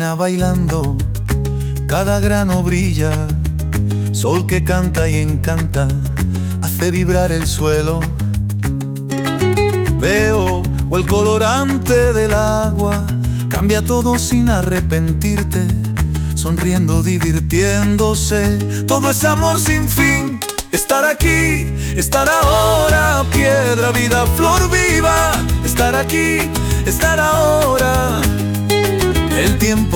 arena bailando, cada grano brilla, sol que canta y encanta, hace vibrar el suelo. Veo el colorante del agua, cambia todo sin arrepentirte, sonriendo, divirtiéndose, todo es amor sin fin. Estar aquí, estar ahora, piedra, vida, flor viva. Estar aquí, estar ahora. El tiempo